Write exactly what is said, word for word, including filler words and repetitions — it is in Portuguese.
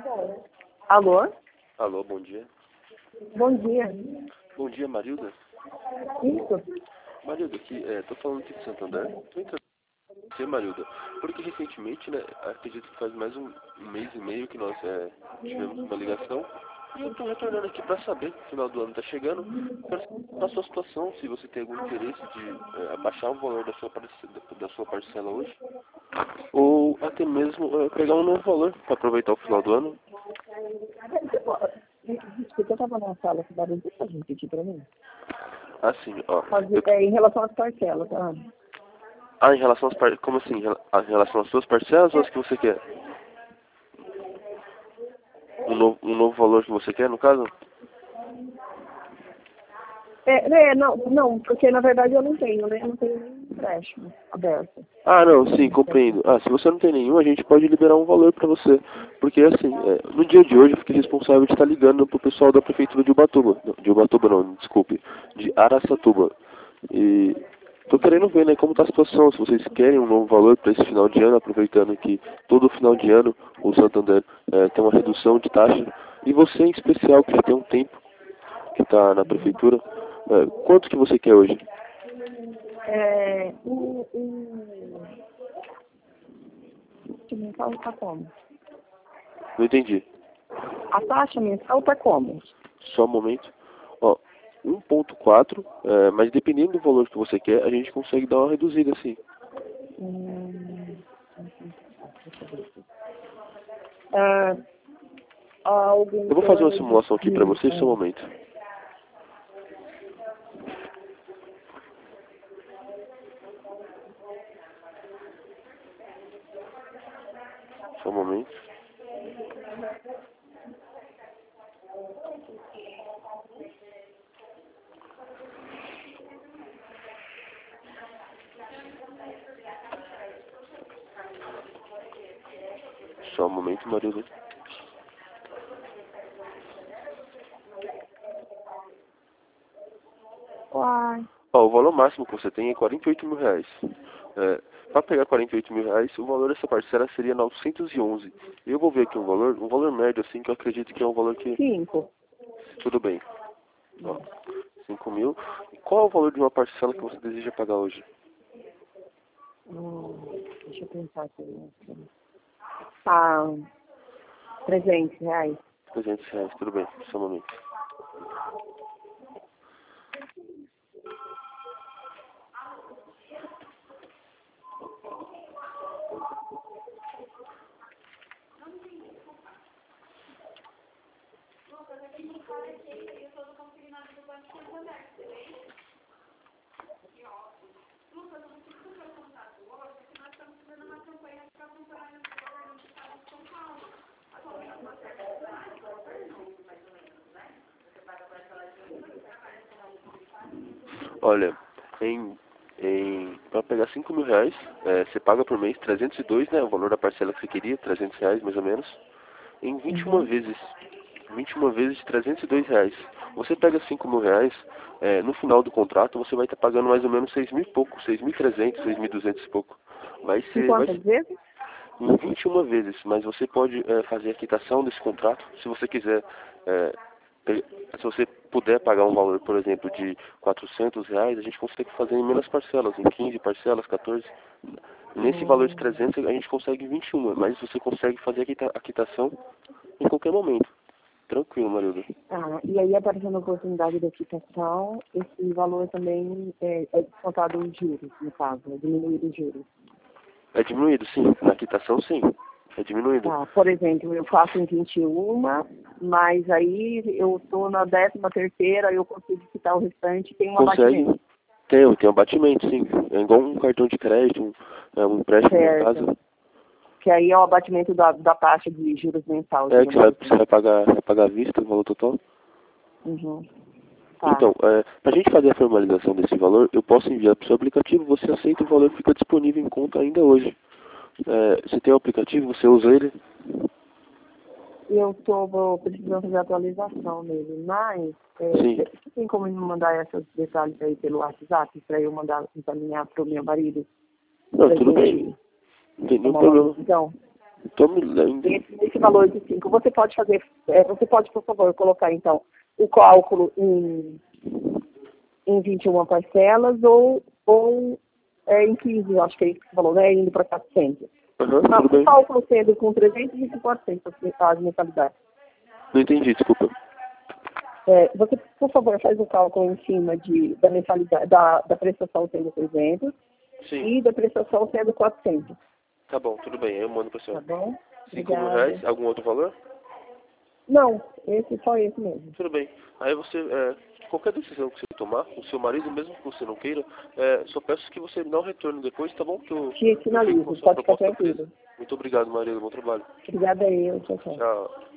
Alô? Alô, bom dia. Bom dia. Bom dia, Marilda. Isso? Marilda, aqui, é, tô falando aqui de Santander. Tô entrando com você, Marilda, porque recentemente, né, acredito que faz mais um, um mês e meio que nós é, tivemos uma ligação. E eu tô retornando aqui para saber, no final do ano tá chegando, para a sua situação, se você tem algum interesse de é, abaixar o valor da sua, parcela, da sua parcela hoje, ou até mesmo é, pegar um novo valor para aproveitar o final do ano. Desculpa, eu estava na sala, que barulho a gente aqui para mim. Assim, ó. Fazer, Eu... é, em relação às parcelas, tá? Ah, em relação às par... Como assim? Em relação às suas parcelas ou as que você quer? Um novo, um novo valor que você quer, no caso? É, é, não, não, porque na verdade eu não tenho, né? Eu não tenho nenhum empréstimo aberto. Ah, não, sim, compreendo. Ah, se você não tem nenhum, a gente pode liberar um valor para você. Porque, assim, é, no dia de hoje eu fiquei responsável de estar ligando pro pessoal da prefeitura de Ubatuba. Não, de Ubatuba não, desculpe. De Araçatuba. E tô querendo ver, né, como tá a situação. Se vocês querem um novo valor para esse final de ano, aproveitando que todo final de ano o Santander é, tem uma redução de taxa. E você, em especial, que já tem um tempo que está na prefeitura, é, quanto que você quer hoje? É, o, o... o mensal está como? Não entendi. A taxa mensal está como? Só um momento. Ó, um ponto quatro, é, mas dependendo do valor que você quer, a gente consegue dar uma reduzida, assim. Hum, ah, algum Eu vou fazer uma plano simulação aqui de... para você, só um momento. Só um momento. Só um momento, Marilda. Uai. Ó, o valor máximo que você tem é quarenta e oito mil reais. É, para pegar quarenta e oito mil reais, o valor dessa parcela seria novecentos e onze. Eu vou ver aqui um valor, um valor médio, assim, que eu acredito que é um valor que... Cinco. Tudo bem. Ó, cinco mil. Qual é o valor de uma parcela que você deseja pagar hoje? Hum, deixa eu pensar aqui. Ah, trezentos reais. trezentos reais, tudo bem. Só um momento. Olha, em, em, para pegar cinco mil reais, é, você paga por mês trezentos e dois, né? O valor da parcela que você queria, trezentos reais mais ou menos. Em vinte e uma Uhum. vezes, vinte e uma vezes de trezentos e dois reais. Você pega cinco mil reais, é, no final do contrato você vai estar pagando mais ou menos seis mil e pouco, seis mil e trezentos, seis mil e duzentos e pouco. Vai Em ser, vai quantas ser vezes? em vinte e uma vezes, mas você pode é, fazer a quitação desse contrato, se você quiser, é, pe- se você puder pagar um valor, por exemplo, de quatrocentos reais, a gente consegue fazer em menos parcelas, em quinze parcelas, quatorze. Nesse valor de Hum. trezentos a gente consegue vinte e uma, mas você consegue fazer a quita- a quitação em qualquer momento. Tranquilo, Marilda. Ah, e aí, aparecendo a oportunidade da quitação, esse valor também é, é descontado os juros, no caso, é diminuído os juros. É diminuído, sim. Na quitação, sim. É diminuído. Tá, por exemplo, eu faço em vinte e um, mas aí eu estou na décima terceira, eu consigo quitar o restante, tem um Consegue? abatimento. Tem, tem um abatimento, sim. É igual um cartão de crédito, um, é, um empréstimo em Certo. casa. Que aí é o abatimento da, da taxa de juros mensal, É que você vai, digamos você assim. vai pagar, vai pagar à vista o valor total. Uhum. Tá. Então, é, para a gente fazer a formalização desse valor, eu posso enviar para o seu aplicativo, você aceita o valor, fica disponível em conta ainda hoje. É, você tem o aplicativo, você usa ele? Eu estou precisando fazer atualização nele, mas é, Sim. você tem como me mandar esses detalhes aí pelo WhatsApp para eu mandar encaminhar para o meu marido? Não, Pra tudo bem. gente Não tem nenhum tomar uma problema. decisão? Tô me lendo. Esse, esse valor de cinco. Você pode fazer, é, você pode, por favor, colocar então o cálculo em, em vinte e uma parcelas ou, ou é, em quinze, eu acho que é isso que você falou, né? Indo para quatrocentos. Aham, Não, tudo o bem. cálculo sendo com trezentos e quatrocentos as mensalidades. Não entendi, desculpa. É, você, por favor, faz o cálculo em cima de, da mensalidade, da, da prestação sendo trezentos Sim, e da prestação sendo quatrocentos. tá bom, tudo bem, aí eu mando pra Tá senhora. bom? Cinco mil Obrigada. reais, algum outro valor? Não, esse só esse mesmo. Tudo bem. Aí você, é, qualquer decisão que você tomar, o seu marido, mesmo que você não queira, é, só peço que você me dê um retorno depois, tá bom? Que eu, Te eu fico com a sinalizo, sua pode ficar proposta presa. tranquilo. Muito obrigado, Maria, bom trabalho. Obrigada a eu, tchau, tchau. Tchau.